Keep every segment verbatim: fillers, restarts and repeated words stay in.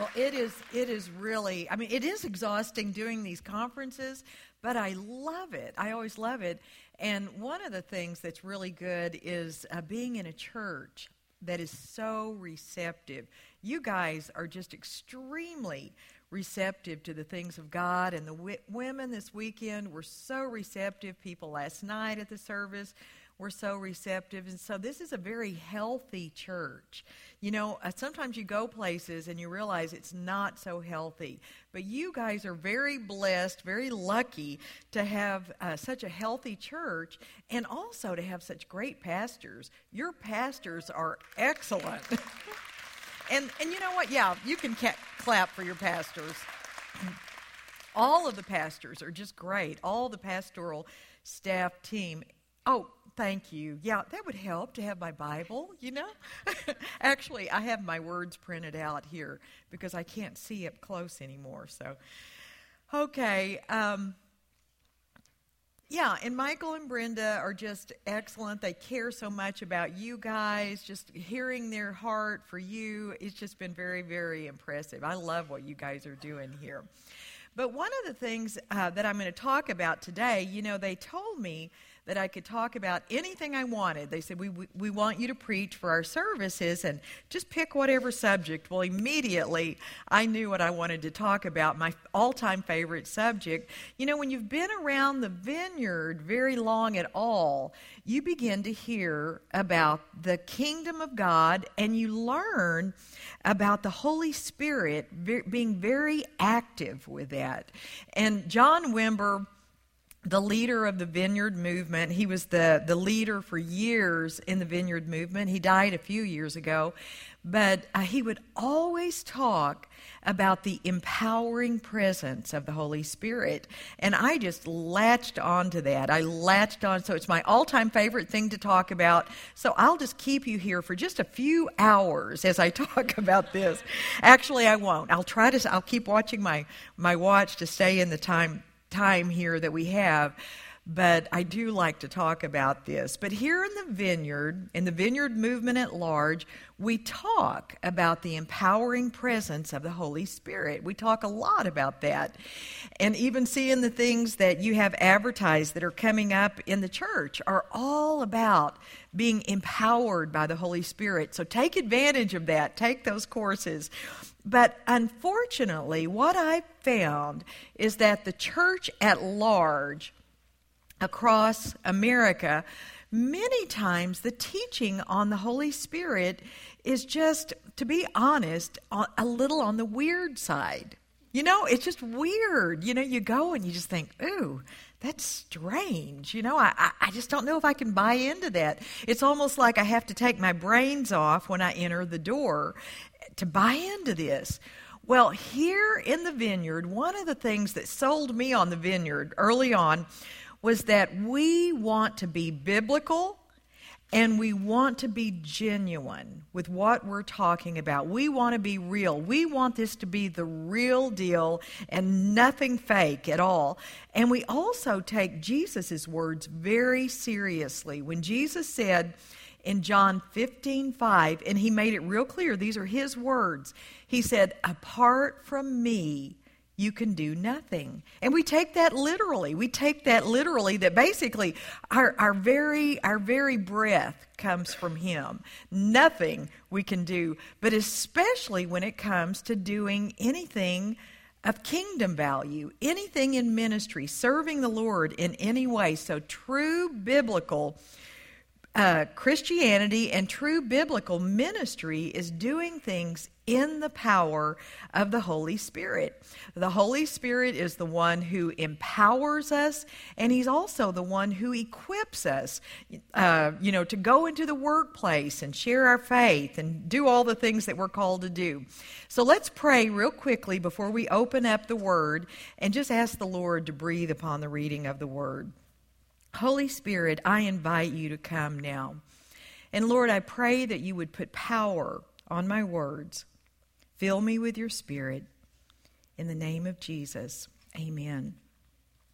Well, it is it is really, I mean, it is exhausting doing these conferences, but I love it. I always love it. And one of the things that's really good is uh, being in a church that is so receptive. You guys are just extremely receptive to the things of God, and the w- women this weekend were so receptive. People last night at the service were so receptive, and so this is a very healthy church. You know, uh, sometimes you go places and you realize it's not so healthy, but you guys are very blessed, very lucky to have uh, such a healthy church, and also to have such great pastors. Your pastors are excellent. and and you know what? Yeah, you can ca- clap for your pastors. All of the pastors are just great. All the pastoral staff team. Oh, thank you. Yeah, that would help to have my Bible, you know. Actually, I have my words printed out here because I can't see up close anymore. So, okay. Um, yeah, and Michael and Brenda are just excellent. They care so much about you guys. Just hearing their heart for you, it's just been very, very impressive. I love what you guys are doing here. But one of the things uh, that I'm going to talk about today, you know, they told me that I could talk about anything I wanted. They said, we, we we want you to preach for our services and just pick whatever subject. Well, immediately I knew what I wanted to talk about, my all-time favorite subject. You know, when you've been around the vineyard very long at all, you begin to hear about the kingdom of God, and you learn about the Holy Spirit ve- being very active with that. And John Wimber, the leader of the Vineyard Movement, he was the, the leader for years in the Vineyard Movement. He died a few years ago. But uh, he would always talk about the empowering presence of the Holy Spirit. And I just latched on to that. I latched on. So it's my all-time favorite thing to talk about. So I'll just keep you here for just a few hours as I talk about this. Actually, I won't. I'll try to, I'll keep watching my, my watch to stay in the time time here that we have, but I do like to talk about this. But here in the Vineyard, in the Vineyard Movement at large, we talk about the empowering presence of the Holy Spirit. We talk a lot about that. And even seeing the things that you have advertised that are coming up in the church are all about being empowered by the Holy Spirit. So take advantage of that. Take those courses. But unfortunately, what I've found is that the church at large across America, many times the teaching on the Holy Spirit is just, to be honest, a little on the weird side. You know, it's just weird. You know, you go and you just think, ooh, that's strange. You know, I, I just don't know if I can buy into that. It's almost like I have to take my brains off when I enter the door to buy into this. Well, here in the Vineyard, one of the things that sold me on the Vineyard early on was that we want to be biblical and we want to be genuine with what we're talking about. We want to be real. We want this to be the real deal and nothing fake at all. And we also take Jesus' words very seriously. When Jesus said in John fifteen five, and he made it real clear, these are his words. He said, apart from me, you can do nothing. And we take that literally. We take that literally that basically our, our very our very breath comes from him. Nothing we can do, but especially when it comes to doing anything of kingdom value, anything in ministry, serving the Lord in any way. So true biblical Uh, Christianity and true biblical ministry is doing things in the power of the Holy Spirit. The Holy Spirit is the one who empowers us, and he's also the one who equips us, uh, you know, to go into the workplace and share our faith and do all the things that we're called to do. So let's pray real quickly before we open up the Word and just ask the Lord to breathe upon the reading of the Word. Holy Spirit, I invite you to come now. And Lord, I pray that you would put power on my words. Fill me with your Spirit. In the name of Jesus, amen.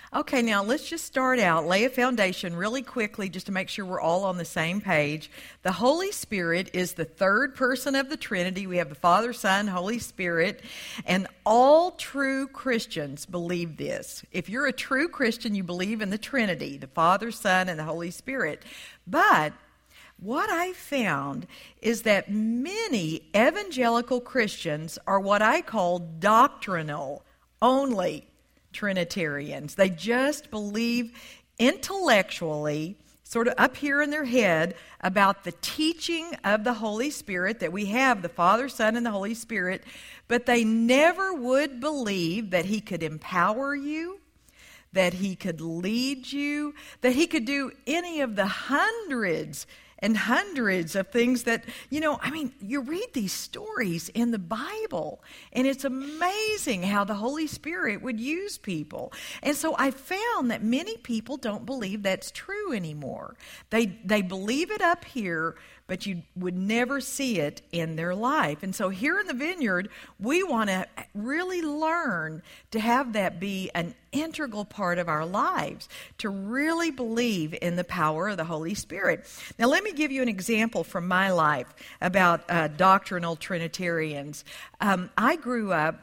Okay, now let's just start out, lay a foundation really quickly just to make sure we're all on the same page. The Holy Spirit is the third person of the Trinity. We have the Father, Son, Holy Spirit, and all true Christians believe this. If you're a true Christian, you believe in the Trinity, the Father, Son, and the Holy Spirit. But what I found is that many evangelical Christians are what I call doctrinal only Trinitarians. They just believe intellectually, sort of up here in their head, about the teaching of the Holy Spirit, that we have the Father, Son, and the Holy Spirit, but they never would believe that He could empower you, that He could lead you, that He could do any of the hundreds and hundreds of things that, you know, I mean, you read these stories in the Bible, and it's amazing how the Holy Spirit would use people. And so I found that many people don't believe that's true anymore. They they believe it up here, but you would never see it in their life. And so here in the Vineyard, we want to really learn to have that be an integral part of our lives, to really believe in the power of the Holy Spirit. Now, let me give you an example from my life about uh, doctrinal Trinitarians. Um, I grew up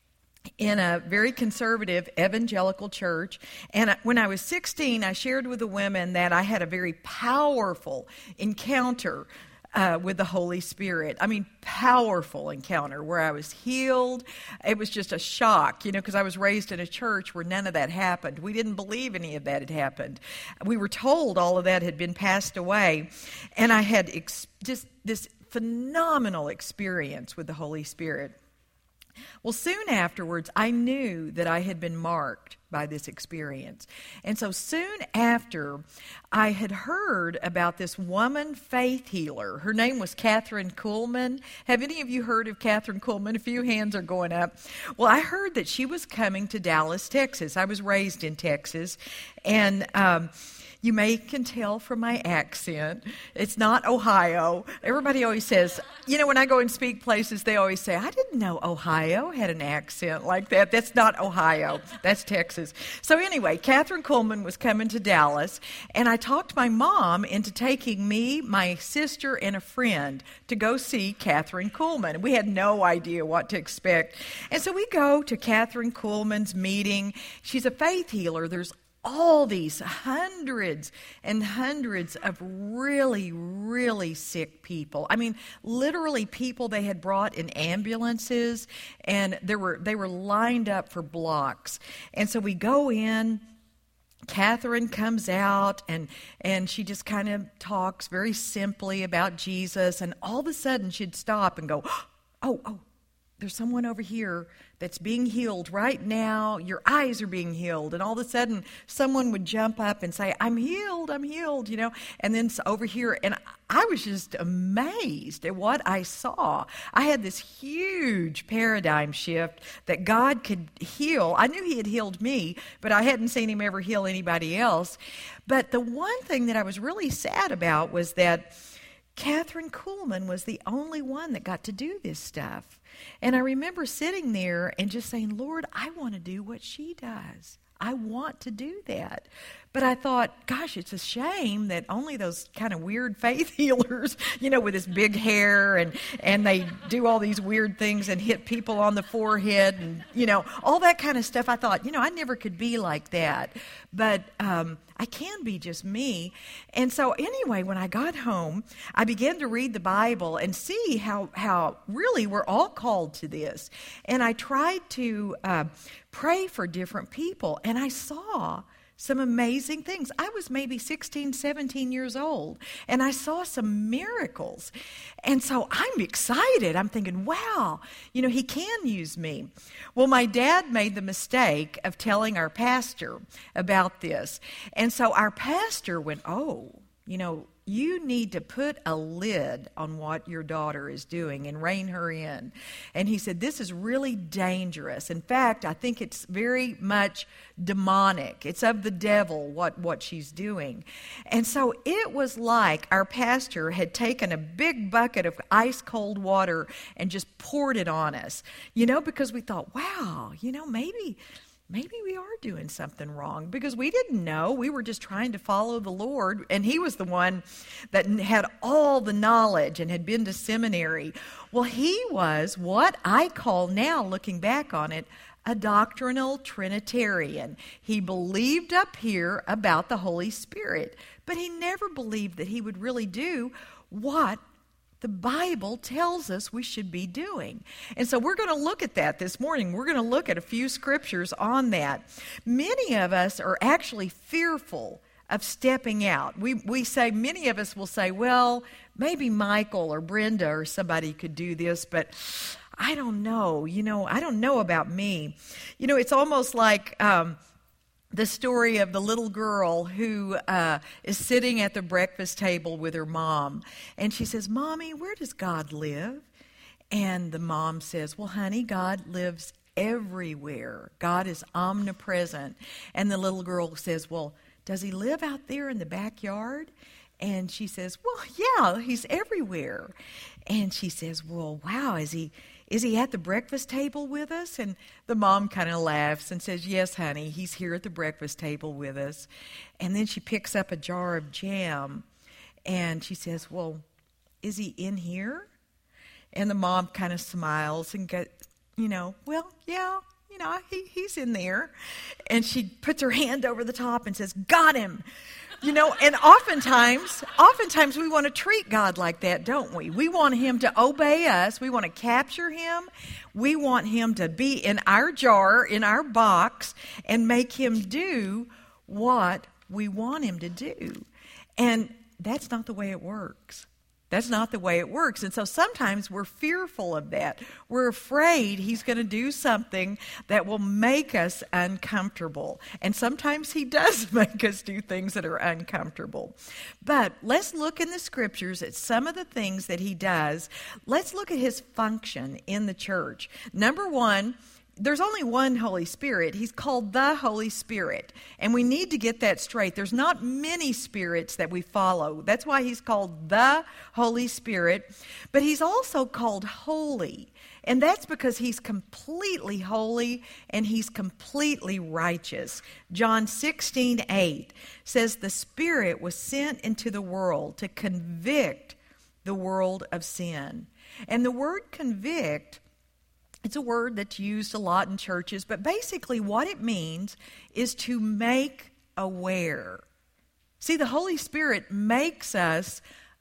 in a very conservative evangelical church, and when I was sixteen, I shared with the women that I had a very powerful encounter uh, with the Holy Spirit. I mean, powerful encounter where I was healed. It was just a shock, you know, because I was raised in a church where none of that happened. We didn't believe any of that had happened. We were told all of that had been passed away, and I had ex- just this phenomenal experience with the Holy Spirit. Well, soon afterwards, I knew that I had been marked by this experience. And so soon after, I had heard about this woman faith healer. Her name was Catherine Kuhlman. Have any of you heard of Catherine Kuhlman? A few hands are going up. Well, I heard that she was coming to Dallas, Texas. I was raised in Texas. And um you may can tell from my accent, it's not Ohio. Everybody always says, you know, when I go and speak places, they always say, I didn't know Ohio had an accent like that. That's not Ohio. That's Texas. So anyway, Catherine Kuhlman was coming to Dallas, and I talked my mom into taking me, my sister, and a friend to go see Catherine Kuhlman. We had no idea what to expect. And so we go to Catherine Kuhlman's meeting. She's a faith healer. There's all these hundreds and hundreds of really, really sick people. I mean, literally people they had brought in ambulances, and there were they were lined up for blocks. And so we go in. Catherine comes out, and and she just kind of talks very simply about Jesus, and all of a sudden she'd stop and go, oh, oh, there's someone over here that's being healed right now. Your eyes are being healed. And all of a sudden, someone would jump up and say, I'm healed, I'm healed, you know. And then over here, and I was just amazed at what I saw. I had this huge paradigm shift that God could heal. I knew He had healed me, but I hadn't seen Him ever heal anybody else. But the one thing that I was really sad about was that Catherine Kuhlman was the only one that got to do this stuff. And I remember sitting there and just saying, Lord, I want to do what she does. I want to do that. But I thought, gosh, it's a shame that only those kind of weird faith healers, you know, with this big hair, and, and they do all these weird things and hit people on the forehead and, you know, all that kind of stuff. I thought, you know, I never could be like that. But um, I can be just me. And so anyway, when I got home, I began to read the Bible and see how, how really we're all called to this. And I tried to uh, pray for different people, and I saw some amazing things. I was maybe sixteen, seventeen years old, and I saw some miracles. And so I'm excited. I'm thinking, wow, you know, He can use me. Well, my dad made the mistake of telling our pastor about this. And so our pastor went, oh, you know, you need to put a lid on what your daughter is doing and rein her in. And he said, this is really dangerous. In fact, I think it's very much demonic. It's of the devil, what, what she's doing. And so it was like our pastor had taken a big bucket of ice cold water and just poured it on us, you know, because we thought, wow, you know, maybe... maybe we are doing something wrong, because we didn't know. We were just trying to follow the Lord, and he was the one that had all the knowledge and had been to seminary. Well, he was what I call now, looking back on it, a doctrinal Trinitarian. He believed up here about the Holy Spirit, but he never believed that he would really do what the Bible tells us we should be doing. And so we're going to look at that this morning. We're going to look at a few scriptures on that. Many of us are actually fearful of stepping out. We we say, many of us will say, well, maybe Michael or Brenda or somebody could do this, but I don't know. You know, I don't know about me. You know, it's almost like um, the story of the little girl who uh, is sitting at the breakfast table with her mom. And she says, Mommy, where does God live? And the mom says, well, honey, God lives everywhere. God is omnipresent. And the little girl says, well, does he live out there in the backyard? And she says, well, yeah, he's everywhere. And she says, well, wow, is he... Is he at the breakfast table with us? And the mom kind of laughs and says, yes, honey, he's here at the breakfast table with us. And then she picks up a jar of jam, and she says, well, is he in here? And the mom kind of smiles and goes, you know, well, yeah, you know, he, he's in there. And she puts her hand over the top and says, got him. You know, and oftentimes, oftentimes we want to treat God like that, don't we? We want him to obey us. We want to capture him. We want him to be in our jar, in our box, and make him do what we want him to do. And that's not the way it works. That's not the way it works. And so sometimes we're fearful of that. We're afraid he's going to do something that will make us uncomfortable. And sometimes he does make us do things that are uncomfortable. But let's look in the scriptures at some of the things that he does. Let's look at his function in the church. Number one, there's only one Holy Spirit. He's called the Holy Spirit. And we need to get that straight. There's not many spirits that we follow. That's why he's called the Holy Spirit. But he's also called holy. And that's because he's completely holy and he's completely righteous. John sixteen eight says, the Spirit was sent into the world to convict the world of sin. And the word convict, it's a word that's used a lot in churches, but basically what it means is to make aware. See, the Holy Spirit makes us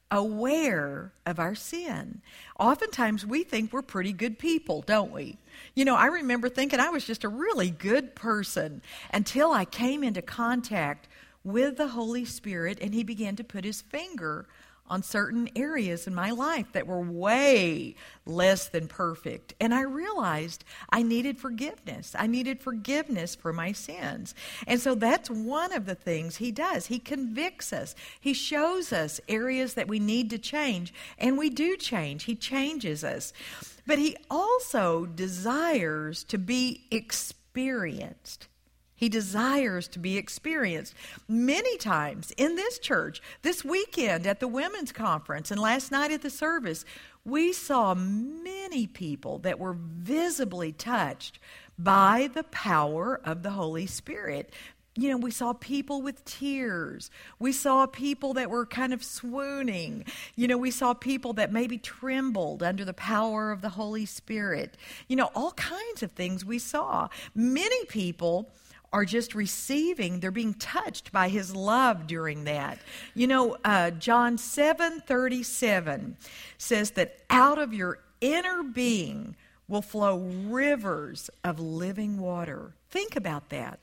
aware of our sin. Oftentimes we think we're pretty good people, don't we? You know, I remember thinking I was just a really good person until I came into contact with the Holy Spirit and he began to put his finger on certain areas in my life that were way less than perfect. And I realized I needed forgiveness. I needed forgiveness for my sins. And so that's one of the things he does. He convicts us. He shows us areas that we need to change. And we do change. He changes us. But he also desires to be experienced. He desires to be experienced. Many times in this church, this weekend at the women's conference and last night at the service, we saw many people that were visibly touched by the power of the Holy Spirit. You know, we saw people with tears. We saw people that were kind of swooning. You know, we saw people that maybe trembled under the power of the Holy Spirit. You know, all kinds of things we saw. Many people are just receiving, they're being touched by his love during that. You know, uh, John seven thirty-seven says that out of your inner being will flow rivers of living water. Think about that.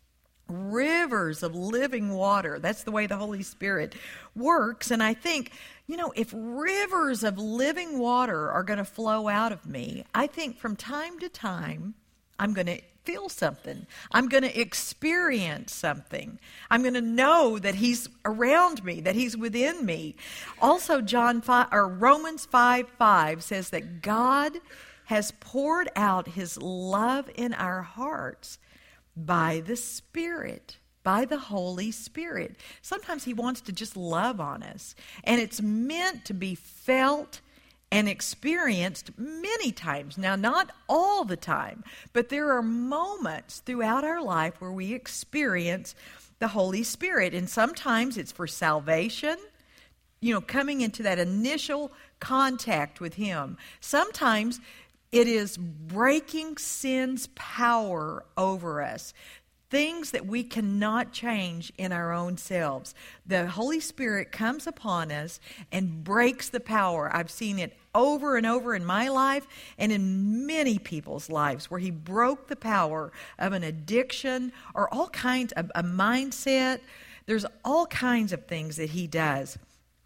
Rivers of living water. That's the way the Holy Spirit works. And I think, you know, if rivers of living water are going to flow out of me, I think from time to time, I'm going to feel something. I'm going to experience something. I'm going to know that he's around me, that he's within me. Also, John five, or Romans five five says that God has poured out his love in our hearts by the Spirit, by the Holy Spirit. Sometimes he wants to just love on us, and it's meant to be felt and experienced many times. Now, not all the time, but there are moments throughout our life where we experience the Holy Spirit. And sometimes it's for salvation, you know, coming into that initial contact with Him. Sometimes it is breaking sin's power over us. Things that we cannot change in our own selves. The Holy Spirit comes upon us and breaks the power. I've seen it over and over in my life and in many people's lives where He broke the power of an addiction or all kinds of a mindset. There's all kinds of things that He does.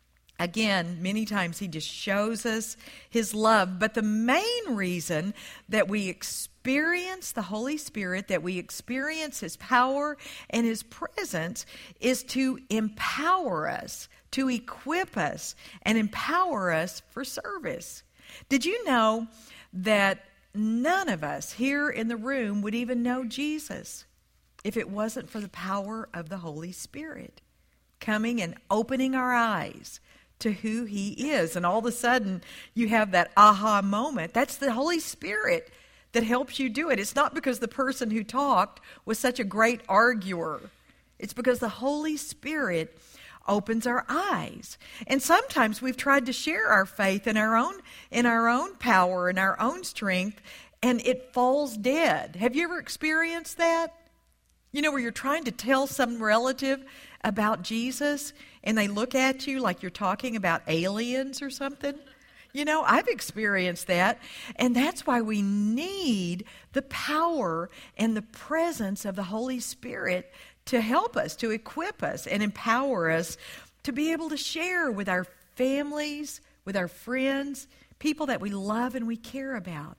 Again, many times He just shows us His love. But the main reason that we experience the Holy Spirit, that we experience His power and His presence, is to empower us, to equip us, and empower us for service. Did you know that none of us here in the room would even know Jesus if it wasn't for the power of the Holy Spirit coming and opening our eyes to who He is? And all of a sudden, you have that aha moment. That's the Holy Spirit that helps you do it. It's not because the person who talked was such a great arguer. It's because the Holy Spirit opens our eyes. And sometimes we've tried to share our faith in our own in our own power and our own strength, and it falls dead. Have you ever experienced that? You know, where you're trying to tell some relative about Jesus and they look at you like you're talking about aliens or something. You know, I've experienced that. And that's why we need the power and the presence of the Holy Spirit to help us, to equip us and empower us to be able to share with our families, with our friends, people that we love and we care about.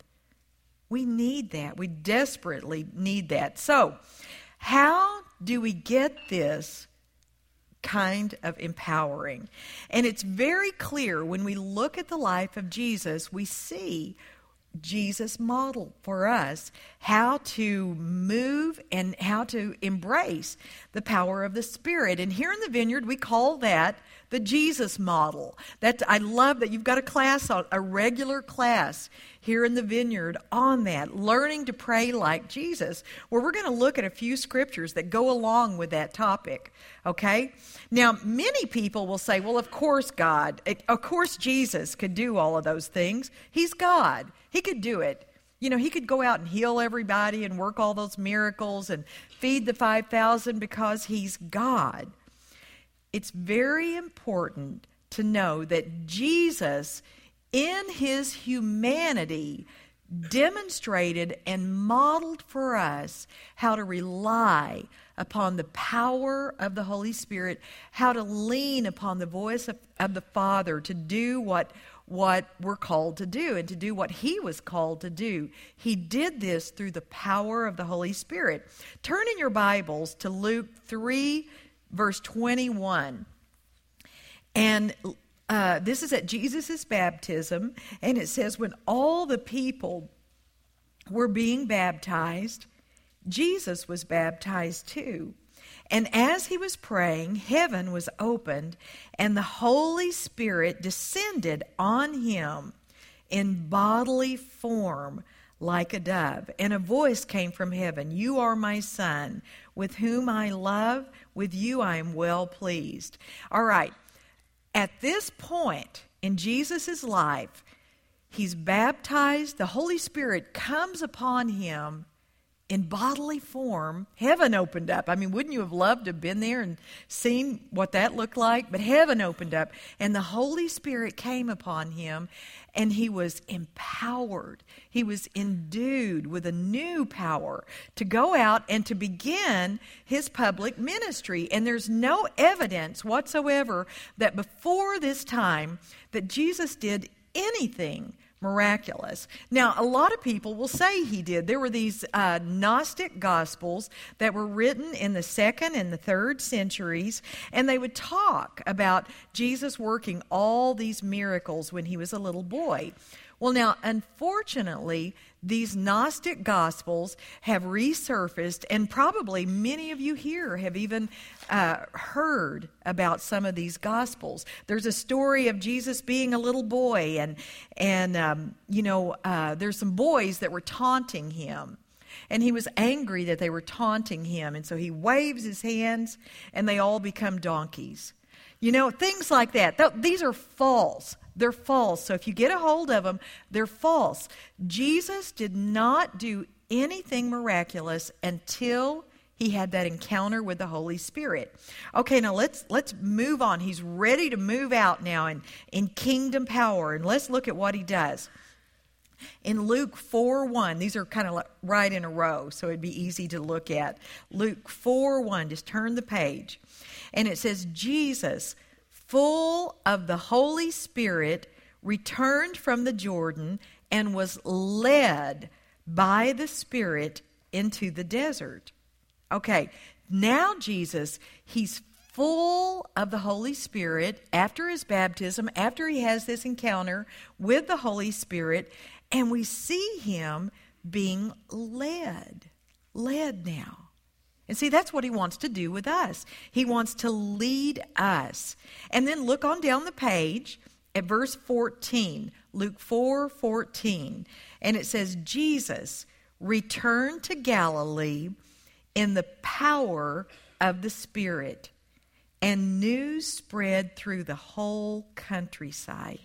We need that. We desperately need that. So, how do we get this kind of empowering? And it's very clear when we look at the life of Jesus, we see Jesus modeled for us how to move and how to embrace the power of the Spirit. And here in the Vineyard, we call that the Jesus model. That I love that you've got a class, a regular class here in the Vineyard on that, learning to pray like Jesus, where we're going to look at a few scriptures that go along with that topic, okay? Now, many people will say, well, of course God, of course Jesus could do all of those things. He's God. He could do it. You know, He could go out and heal everybody and work all those miracles and feed the five thousand because He's God. It's very important to know that Jesus, in His humanity, demonstrated and modeled for us how to rely upon the power of the Holy Spirit, how to lean upon the voice of, of the Father to do what, what we're called to do and to do what He was called to do. He did this through the power of the Holy Spirit. Turn in your Bibles to Luke three, verse twenty-one. And uh, this is at Jesus' baptism, and it says, when all the people were being baptized, Jesus was baptized too. And as He was praying, heaven was opened, and the Holy Spirit descended on Him in bodily form like a dove. And a voice came from heaven, "You are my Son, with whom I love. With you I am well pleased." All right. At this point in Jesus' life, He's baptized. The Holy Spirit comes upon Him in bodily form. Heaven opened up. I mean, wouldn't you have loved to have been there and seen what that looked like? But heaven opened up, and the Holy Spirit came upon Him, and He was empowered. He was endued with a new power to go out and to begin His public ministry. And there's no evidence whatsoever that before this time that Jesus did anything miraculous. Now, a lot of people will say He did. There were these uh, Gnostic Gospels that were written in the second and the third centuries, and they would talk about Jesus working all these miracles when He was a little boy. Well, now, unfortunately, these Gnostic Gospels have resurfaced, and probably many of you here have even uh, heard about some of these Gospels. There's a story of Jesus being a little boy, and, and um, you know, uh, there's some boys that were taunting him. And he was angry that they were taunting him, and so he waves his hands, and they all become donkeys. You know, things like that. Th- these are false. They're false. So if you get a hold of them, they're false. Jesus did not do anything miraculous until he had that encounter with the Holy Spirit. Okay, now let's let's move on. He's ready to move out now in, in kingdom power, and let's look at what he does. In Luke four one, these are kind of like right in a row, so it'd be easy to look at. Luke four one, just turn the page. And it says, Jesus, full of the Holy Spirit, returned from the Jordan and was led by the Spirit into the desert. Okay, now Jesus, he's full of the Holy Spirit after his baptism, after he has this encounter with the Holy Spirit, and we see him being led. Led now. And see, that's what he wants to do with us. He wants to lead us. And then look on down the page at verse fourteen, Luke four fourteen. And it says, Jesus returned to Galilee in the power of the Spirit, and news spread through the whole countryside.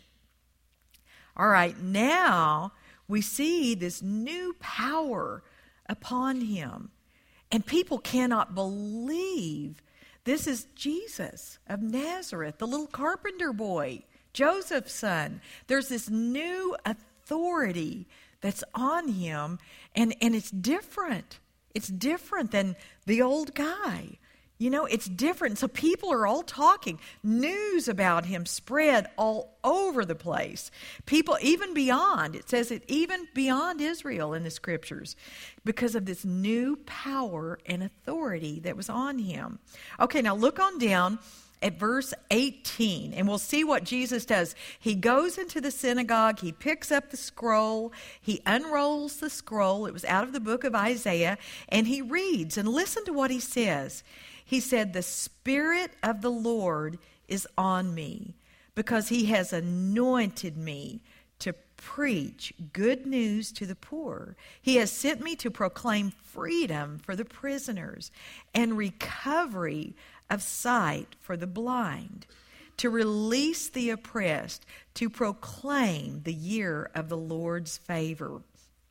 All right, now we see this new power upon him. And people cannot believe this is Jesus of Nazareth, the little carpenter boy, Joseph's son. There's this new authority that's on him, and, and it's different. It's different than the old guy. You know, it's different. So people are all talking. News about him spread all over the place. People, even beyond, it says it even beyond Israel in the scriptures, because of this new power and authority that was on him. Okay, now look on down at verse eighteen, and we'll see what Jesus does. He goes into the synagogue, he picks up the scroll, he unrolls the scroll. It was out of the book of Isaiah, and he reads, and listen to what he says. He said, the Spirit of the Lord is on me, because he has anointed me to preach good news to the poor. He has sent me to proclaim freedom for the prisoners and recovery of sight for the blind, to release the oppressed, to proclaim the year of the Lord's favor.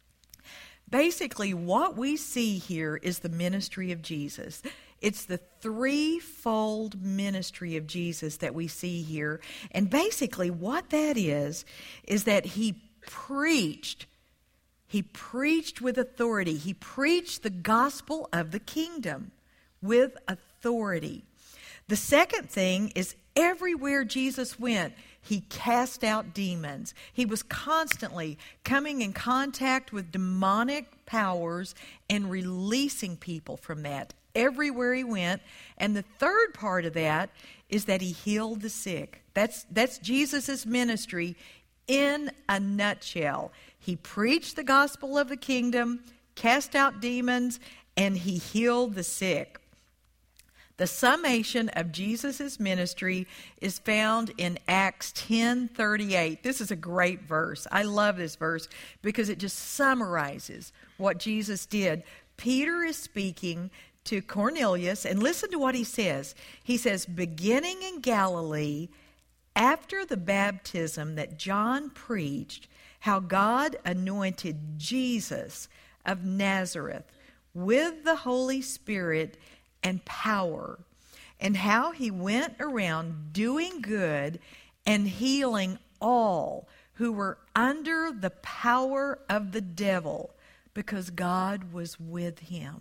Basically, what we see here is the ministry of Jesus. It's the threefold ministry of Jesus that we see here. And basically what that is, is that he preached. He preached with authority. He preached the gospel of the kingdom with authority. The second thing is everywhere Jesus went, he cast out demons. He was constantly coming in contact with demonic powers and releasing people from that everywhere he went. And the third part of that is that he healed the sick. That's, that's Jesus' ministry in a nutshell. He preached the gospel of the kingdom, cast out demons, and he healed the sick. The summation of Jesus' ministry is found in Acts ten thirty-eight. This is a great verse. I love this verse because it just summarizes what Jesus did. Peter is speaking to Cornelius, and listen to what he says. He says, beginning in Galilee, after the baptism that John preached, how God anointed Jesus of Nazareth with the Holy Spirit and power, and how he went around doing good and healing all who were under the power of the devil, because God was with him.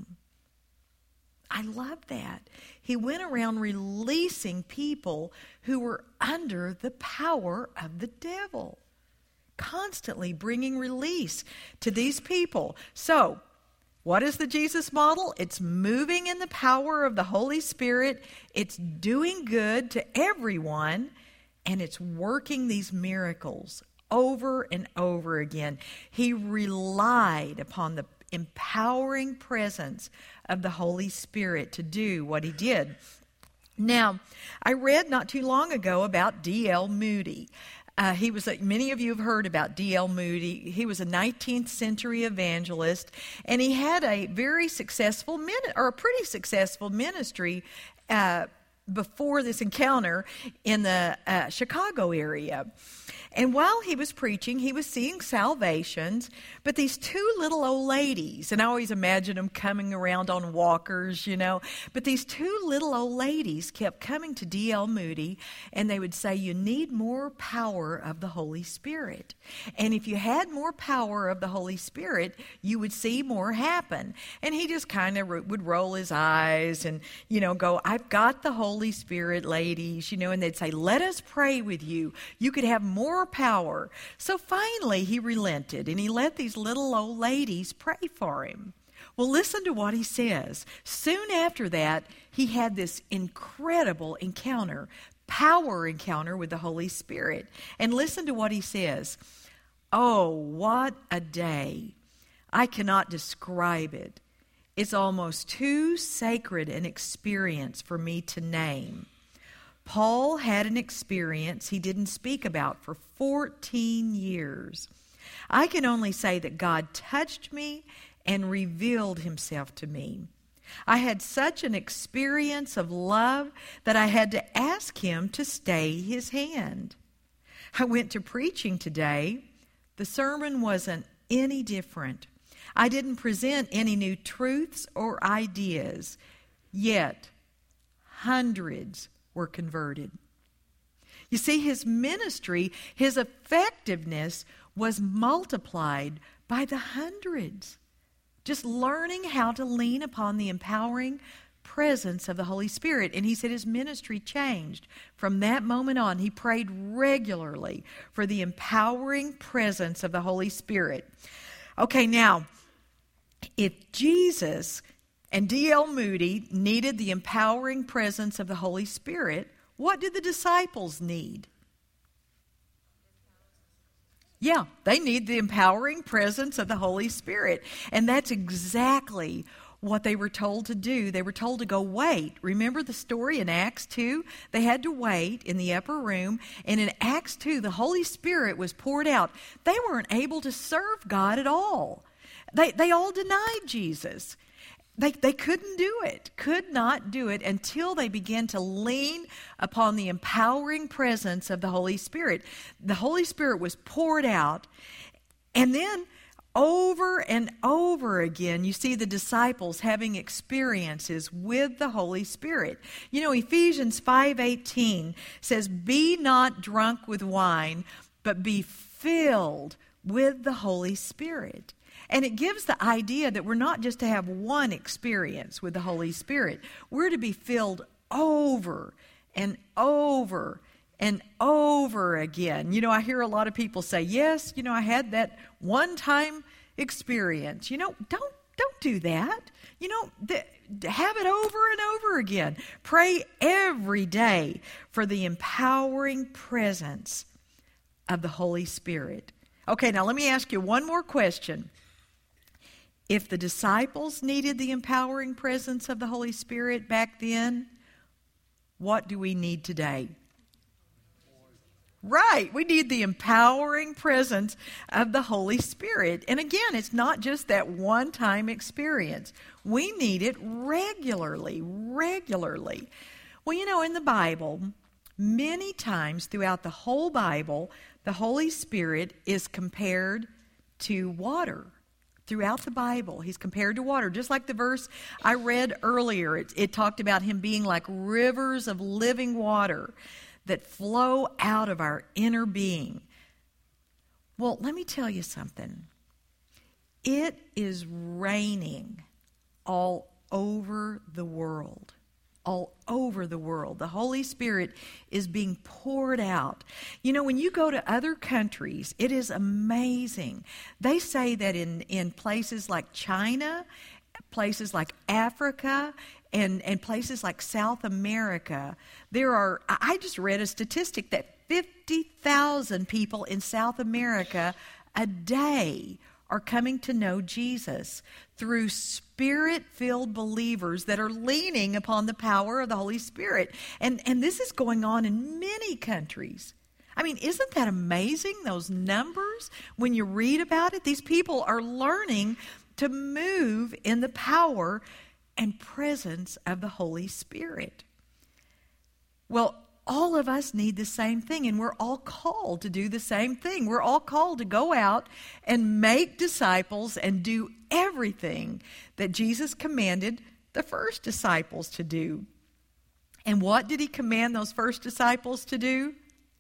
I love that. He went around releasing people who were under the power of the devil, constantly bringing release to these people. So, what is the Jesus model? It's moving in the power of the Holy Spirit. It's doing good to everyone, and it's working these miracles over and over again. He relied upon the empowering presence of the Holy Spirit to do what he did. Now, I read not too long ago about D L Moody. Uh, he was, like, many of you have heard about D L Moody. He was a nineteenth century evangelist, and he had a very successful, min- or a pretty successful ministry uh, before this encounter in the uh, Chicago area. And while he was preaching, he was seeing salvations, but these two little old ladies, and I always imagine them coming around on walkers, you know, but these two little old ladies kept coming to D L Moody, and they would say, you need more power of the Holy Spirit. And if you had more power of the Holy Spirit, you would see more happen. And he just kind of would roll his eyes and, you know, go, I've got the Holy Spirit, ladies, you know, and they'd say, let us pray with you. You could have more power. So finally he relented, and he let these little old ladies pray for him. Well, listen to what he says. Soon after that, he had this incredible encounter, power encounter with the Holy Spirit. And listen to what he says. Oh, what a day. I cannot describe it. It's almost too sacred an experience for me to name. Paul had an experience he didn't speak about for fourteen years. I can only say that God touched me and revealed himself to me. I had such an experience of love that I had to ask him to stay his hand. I went to preaching today. The sermon wasn't any different. I didn't present any new truths or ideas, yet hundreds were converted. You see, his ministry, his effectiveness was multiplied by the hundreds. Just learning how to lean upon the empowering presence of the Holy Spirit. And he said his ministry changed. From that moment on, he prayed regularly for the empowering presence of the Holy Spirit. Okay, now, if Jesus and D L Moody needed the empowering presence of the Holy Spirit, what did the disciples need? Yeah, they need the empowering presence of the Holy Spirit. And that's exactly what they were told to do. They were told to go wait. Remember the story in Acts two? They had to wait in the upper room. And in Acts two, the Holy Spirit was poured out. They weren't able to serve God at all. They, they all denied Jesus. They, they couldn't do it, could not do it until they began to lean upon the empowering presence of the Holy Spirit. The Holy Spirit was poured out, and then over and over again, you see the disciples having experiences with the Holy Spirit. You know, Ephesians five eighteen says, "Be not drunk with wine, but be filled with the Holy Spirit." And it gives the idea that we're not just to have one experience with the Holy Spirit. We're to be filled over and over and over again. You know, I hear a lot of people say, yes, you know, I had that one-time experience. You know, don't don't do that. You know, th- have it over and over again. Pray every day for the empowering presence of the Holy Spirit. Okay, now let me ask you one more question. If the disciples needed the empowering presence of the Holy Spirit back then, what do we need today? Right, we need the empowering presence of the Holy Spirit. And again, it's not just that one-time experience. We need it regularly, regularly. Well, you know, in the Bible, many times throughout the whole Bible, the Holy Spirit is compared to water. Throughout the Bible, he's compared to water. Just like the verse I read earlier, it, it talked about him being like rivers of living water that flow out of our inner being. Well, let me tell you something. It is raining all over the world. All over the world. The Holy Spirit is being poured out. You know, when you go to other countries, it is amazing. They say that in, in places like China, places like Africa, and, and places like South America, there are, I just read a statistic that fifty thousand people in South America a day are coming to know Jesus through Spirit-filled believers that are leaning upon the power of the Holy Spirit. And, and this is going on in many countries. I mean, isn't that amazing, those numbers? When you read about it, these people are learning to move in the power and presence of the Holy Spirit. Well, all of us need the same thing, and we're all called to do the same thing. We're all called to go out and make disciples and do everything that Jesus commanded the first disciples to do. And what did he command those first disciples to do?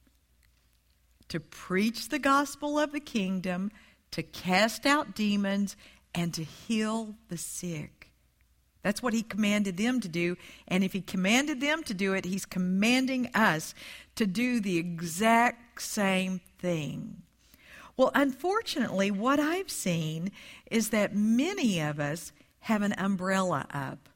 To preach the gospel of the kingdom, to cast out demons, and to heal the sick. That's what he commanded them to do. And if he commanded them to do it, he's commanding us to do the exact same thing. Well, unfortunately, what I've seen is that many of us have an umbrella up.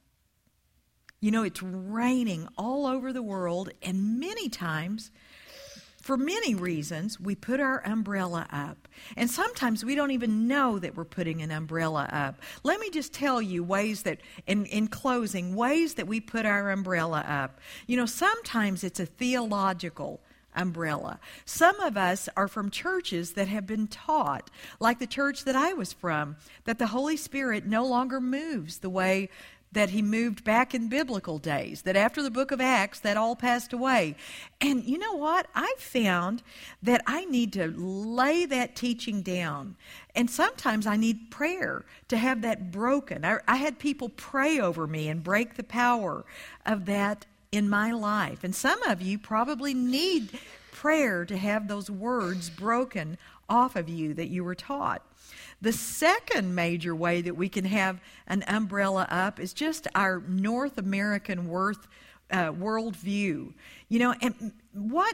You know, it's raining all over the world, and many times, for many reasons, we put our umbrella up. And sometimes we don't even know that we're putting an umbrella up. Let me just tell you ways that, in, in closing, ways that we put our umbrella up. You know, sometimes it's a theological umbrella. Some of us are from churches that have been taught, like the church that I was from, that the Holy Spirit no longer moves the way that he moved back in biblical days, that after the book of Acts, that all passed away. And you know what? I found that I need to lay that teaching down. And sometimes I need prayer to have that broken. I, I had people pray over me and break the power of that in my life. And some of you probably need prayer to have those words broken off of you that you were taught. The second major way that we can have an umbrella up is just our North American worth, uh, worldview. You know, and what,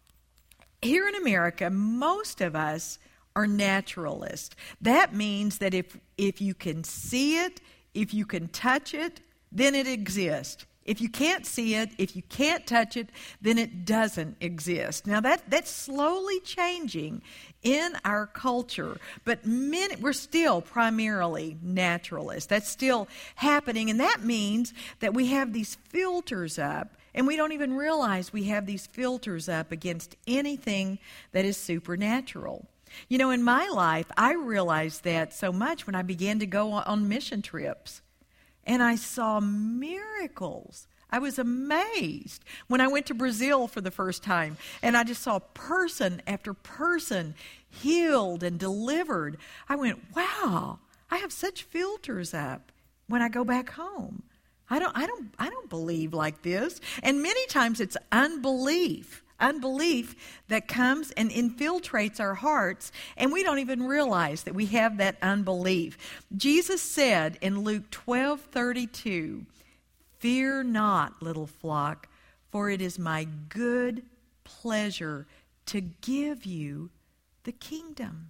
here in America, most of us are naturalists. That means that if, if you can see it, if you can touch it, then it exists. If you can't see it, if you can't touch it, then it doesn't exist. Now that that's slowly changing in our culture, but many, we're still primarily naturalists. That's still happening, and that means that we have these filters up, and we don't even realize we have these filters up against anything that is supernatural. You know, in my life, I realized that so much when I began to go on mission trips. And I saw miracles. I was amazed when I went to Brazil for the first time. And I just saw person after person healed and delivered. I went, wow, I have such filters up when I go back home. I don't, I don't, I don't believe like this. And many times it's unbelief. Unbelief that comes and infiltrates our hearts, and we don't even realize that we have that unbelief. Jesus said in Luke twelve thirty-two, "Fear not, little flock, for it is my good pleasure to give you the kingdom."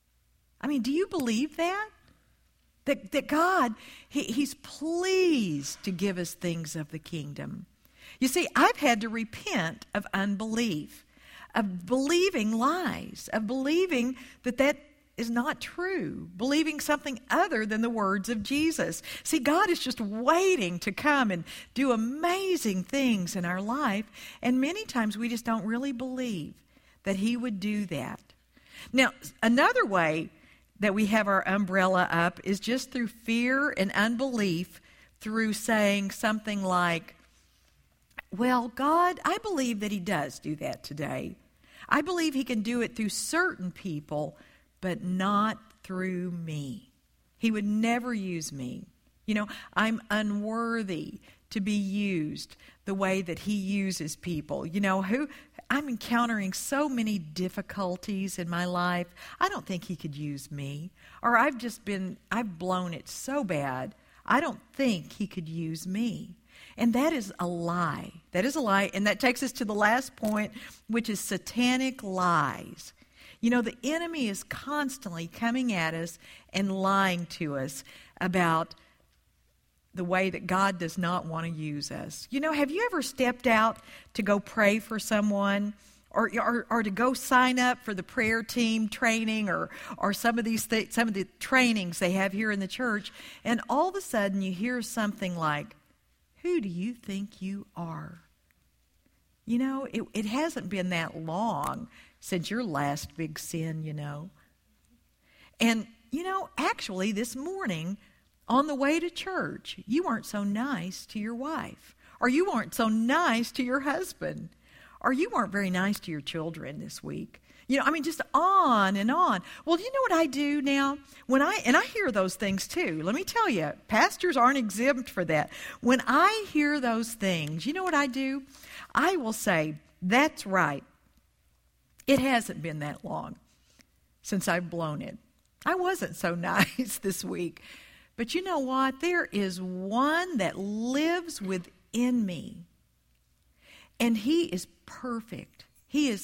I mean, do you believe that? That, that God, he, He's pleased to give us things of the kingdom. You see, I've had to repent of unbelief, of believing lies, of believing that that is not true, believing something other than the words of Jesus. See, God is just waiting to come and do amazing things in our life, and many times we just don't really believe that He would do that. Now, another way that we have our umbrella up is just through fear and unbelief, through saying something like, well, God, I believe that He does do that today. I believe He can do it through certain people, but not through me. He would never use me. You know, I'm unworthy to be used the way that He uses people. You know, who I'm encountering so many difficulties in my life. I don't think He could use me. Or I've just been, I've blown it so bad. I don't think He could use me. And that is a lie. That is a lie. And that takes us to the last point, which is satanic lies. You know, the enemy is constantly coming at us and lying to us about the way that God does not want to use us. You know, have you ever stepped out to go pray for someone, or or, or to go sign up for the prayer team training, or or some of these th- some of the trainings they have here in the church, and all of a sudden you hear something like, "Who do you think you are?" You know, it, it hasn't been that long since your last big sin, you know. And, you know, actually this morning, on the way to church, you weren't so nice to your wife, or you weren't so nice to your husband, or you weren't very nice to your children this week. You know, I mean, just on and on. Well, do you know what I do now? When I, and I hear those things too. Let me tell you, pastors aren't exempt for that. When I hear those things, you know what I do? I will say, that's right. It hasn't been that long since I've blown it. I wasn't so nice this week. But you know what? There is one that lives within me. And he is perfect. He is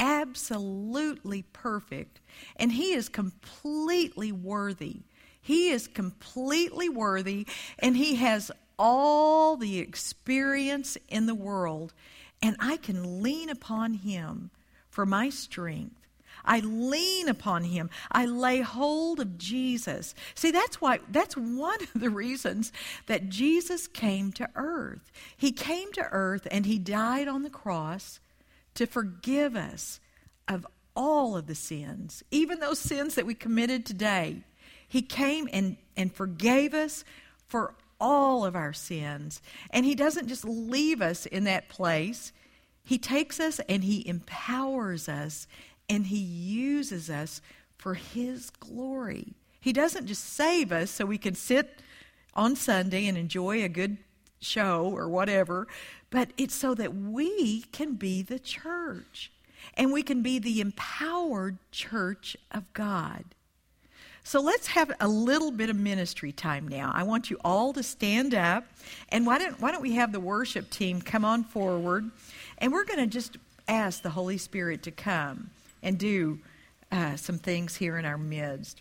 absolutely perfect. And he is completely worthy. He is completely worthy. And he has all the experience in the world. And I can lean upon him for my strength. I lean upon him. I lay hold of Jesus. See, that's why, that's one of the reasons that Jesus came to earth. He came to earth and he died on the cross to forgive us of all of the sins, even those sins that we committed today. He came and, and forgave us for all of our sins. And he doesn't just leave us in that place. He takes us and he empowers us, and he uses us for his glory. He doesn't just save us so we can sit on Sunday and enjoy a good show or whatever, but it's so that we can be the church, and we can be the empowered church of God. So let's have a little bit of ministry time now. I want you all to stand up, and why don't, why don't we have the worship team come on forward, and we're going to just ask the Holy Spirit to come and do uh, some things here in our midst.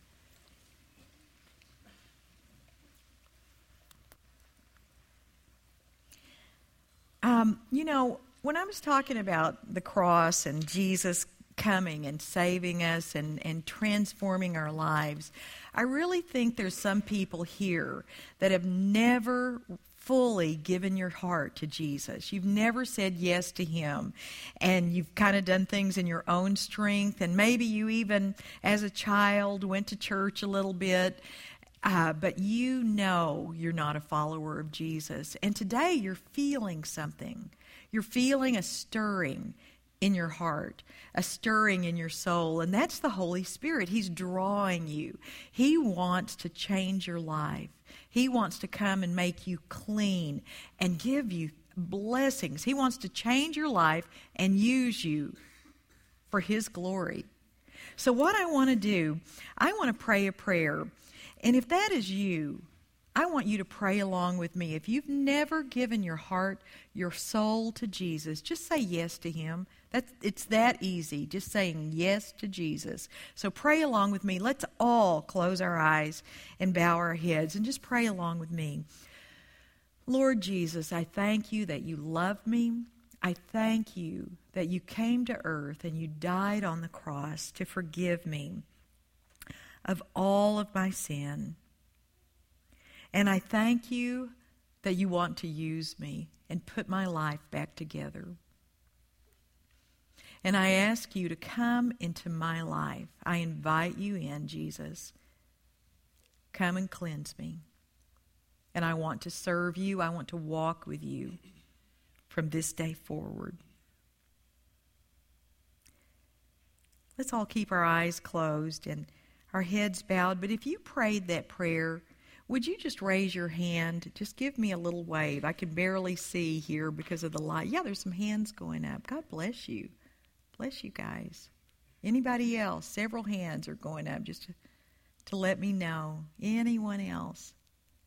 Um, you know, when I was talking about the cross and Jesus coming and saving us and, and transforming our lives, I really think there's some people here that have never fully given your heart to Jesus. You've never said yes to him, and you've kind of done things in your own strength, and maybe you even, as a child, went to church a little bit, uh, but you know you're not a follower of Jesus. And today you're feeling something. You're feeling a stirring in your heart, a stirring in your soul, and that's the Holy Spirit. He's drawing you. He wants to change your life. He wants to come and make you clean and give you blessings. He wants to change your life and use you for his glory. So what I want to do, I want to pray a prayer. And if that is you, I want you to pray along with me. If you've never given your heart, your soul to Jesus, just say yes to him. That's, it's that easy, just saying yes to Jesus. So pray along with me. Let's all close our eyes and bow our heads and just pray along with me. Lord Jesus, I thank you that you love me. I thank you that you came to earth and you died on the cross to forgive me of all of my sin. And I thank you that you want to use me and put my life back together. And I ask you to come into my life. I invite you in, Jesus. Come and cleanse me. And I want to serve you. I want to walk with you from this day forward. Let's all keep our eyes closed and our heads bowed. But if you prayed that prayer, would you just raise your hand? Just give me a little wave. I can barely see here because of the light. Yeah, there's some hands going up. God bless you. Bless you guys. Anybody else? Several hands are going up just to, to let me know. Anyone else?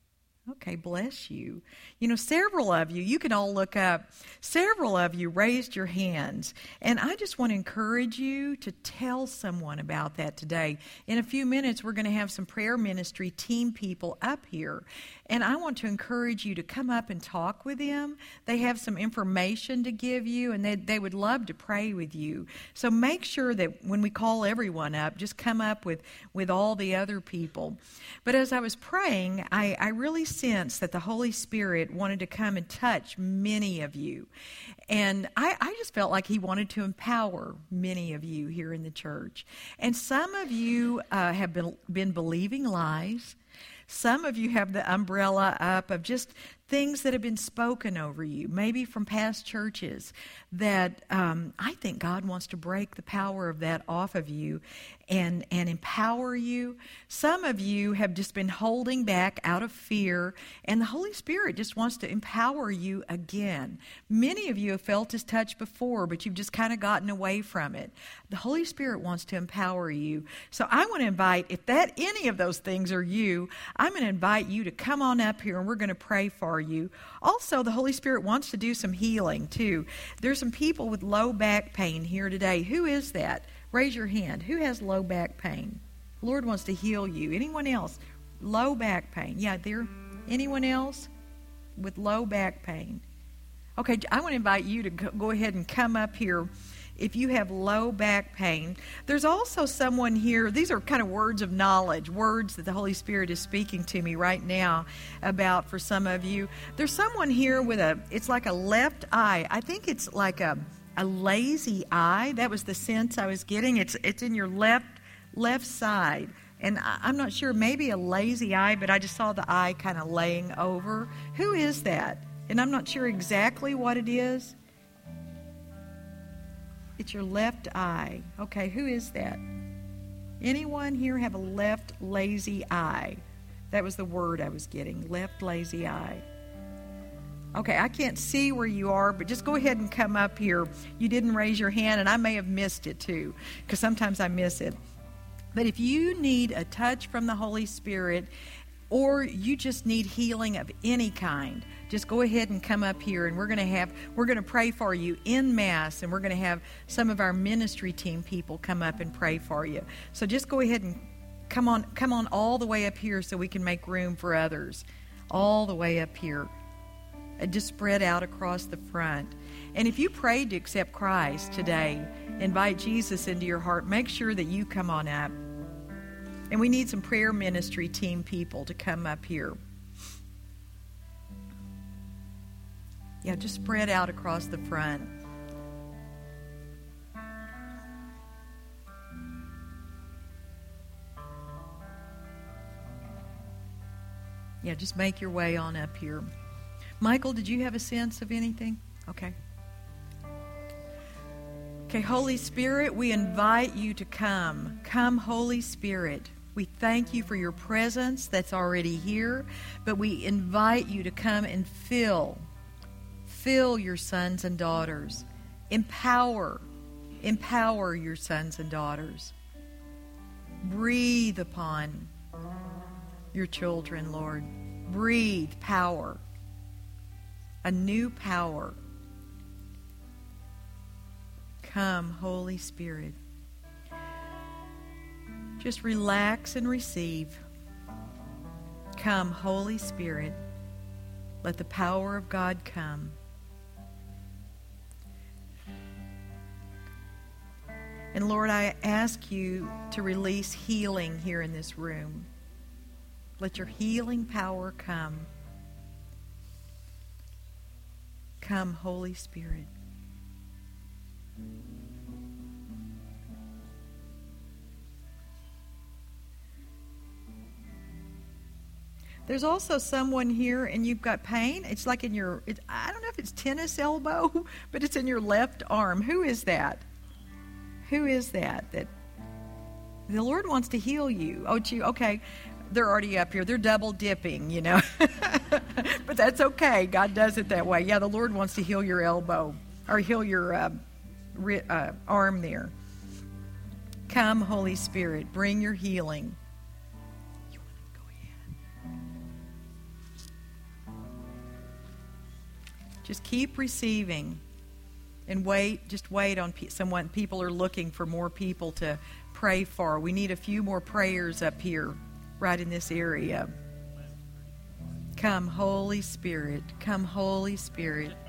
Okay, bless you. You know, several of you, you can all look up, several of you raised your hands. And I just want to encourage you to tell someone about that today. In a few minutes, we're going to have some prayer ministry team people up here. And I want to encourage you to come up and talk with them. They have some information to give you, and they, they would love to pray with you. So make sure that when we call everyone up, just come up with, with all the other people. But as I was praying, I, I really sensed that the Holy Spirit wanted to come and touch many of you. And I, I just felt like he wanted to empower many of you here in the church. And some of you uh, have been, been believing lies. Some of you have the umbrella up of just things that have been spoken over you, maybe from past churches, that um, I think God wants to break the power of that off of you and, and empower you. Some of you have just been holding back out of fear, and the Holy Spirit just wants to empower you again. Many of you have felt His touch before, but you've just kind of gotten away from it. The Holy Spirit wants to empower you. So I want to invite, if that any of those things are you, I'm going to invite you to come on up here, and we're going to pray for you. Also, the Holy Spirit wants to do some healing too. There's some people with low back pain here today. Who is that? Raise your hand. Who has low back pain? The Lord wants to heal you. Anyone else? Low back pain. Yeah, there. Anyone else with low back pain? Okay, I want to invite you to go ahead and come up here if you have low back pain. There's also someone here, these are kind of words of knowledge, words that the Holy Spirit is speaking to me right now about for some of you. There's someone here with a, it's like a left eye. I think it's like a, a lazy eye. That was the sense I was getting. It's it's in your left left side. And I, I'm not sure, maybe a lazy eye, but I just saw the eye kind of laying over. Who is that? And I'm not sure exactly what it is. It's your left eye. Okay, who is that? Anyone here have a left lazy eye? That was the word I was getting, left lazy eye. Okay, I can't see where you are, but just go ahead and come up here. You didn't raise your hand, and I may have missed it too, because sometimes I miss it. But if you need a touch from the Holy Spirit, or you just need healing of any kind, just go ahead and come up here, and we're going to have we're going to pray for you in Mass, and we're going to have some of our ministry team people come up and pray for you. So just go ahead and come on come on all the way up here so we can make room for others. All the way up here. And just spread out across the front. And if you prayed to accept Christ today, invite Jesus into your heart, make sure that you come on up. And we need some prayer ministry team people to come up here. Yeah, just spread out across the front. Yeah, just make your way on up here. Michael, did you have a sense of anything? Okay. Okay, Holy Spirit, we invite you to come. Come, Holy Spirit. We thank you for your presence that's already here, but we invite you to come and fill, fill your sons and daughters. Empower, empower your sons and daughters. Breathe upon your children, Lord. Breathe power, a new power. Come, Holy Spirit. Just relax and receive. Come, Holy Spirit. Let the power of God come. And Lord, I ask you to release healing here in this room. Let your healing power come. Come, Holy Spirit. There's also someone here and you've got pain. It's like in your, it, I don't know if it's tennis elbow, but it's in your left arm. Who is that? Who is that? That the Lord wants to heal you. Oh, you, okay. They're already up here. They're double dipping, you know. But that's okay. God does it that way. Yeah, the Lord wants to heal your elbow or heal your uh, ri- uh, arm there. Come, Holy Spirit. Bring your healing. You want to go ahead? Just keep receiving. And wait, just wait on pe- someone. People are looking for more people to pray for. We need a few more prayers up here, right in this area. Come, Holy Spirit. Come, Holy Spirit.